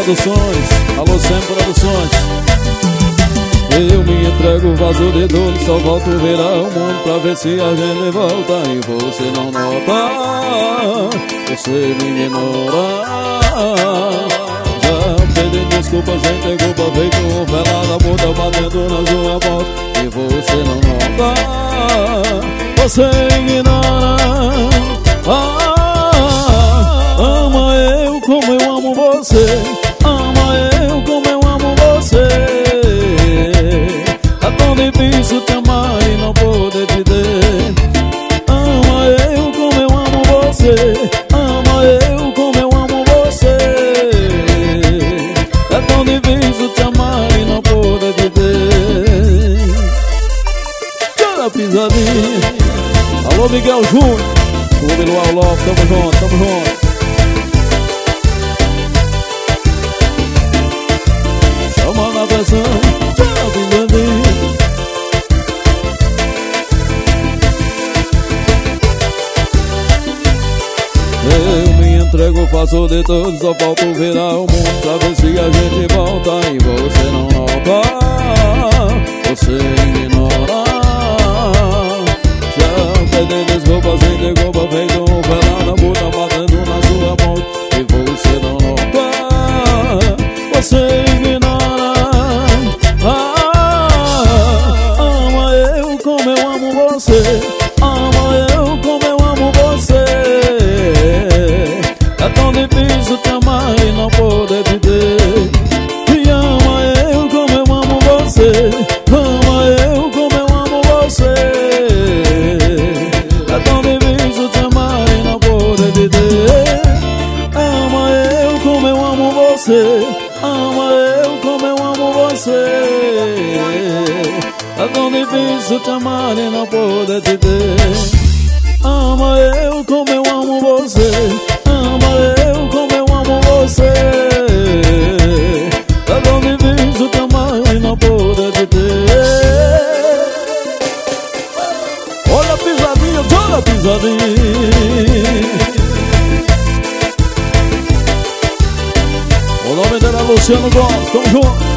Produções, alô Sem Produções. Eu me entrego, vaso de dor, só volto virar o mundo pra ver se a gente volta. E você não nota, você me ignora. Já pedi desculpas, sem ter culpa, feito um velado, puta batendo na sua porta. E você não nota, você ignora. Ama eu como eu amo você, ama eu como eu amo você. É tão difícil te amar e não poder te ter. Ama eu como eu amo você, ama eu como eu amo você. É tão difícil te amar e não poder te ter. Cada pisadinha. Alô Miguel Júnior, Clube Luau Love, tamo junto, tamo junto. Chama na pressão, tchau, pisadinha. Eu me entrego, faço de tudo, só falta virar o mundo pra ver se a gente volta. E você não nota, você ignora. Já pedi desculpa, sem ter culpa, feito um velado, a puta batendo na sua ponta. E você não nota, você ignora. Ama eu como eu amo você, ama eu como eu amo você. É tão difícil te amar e não poder te ter. E ama eu como eu amo você, ama eu como eu amo você. É tão difícil te amar e não poder te ter. Ama eu como eu amo você, ama eu como eu amo você. É tão difícil te amar e não poder te ter. Ama eu como eu amo você, ama eu como eu amo você. É tão difícil te amar e não poder te ter. Olha a pisadinha, olha a pisadinha. O nome dela é Luciano Gomes, tamo junto.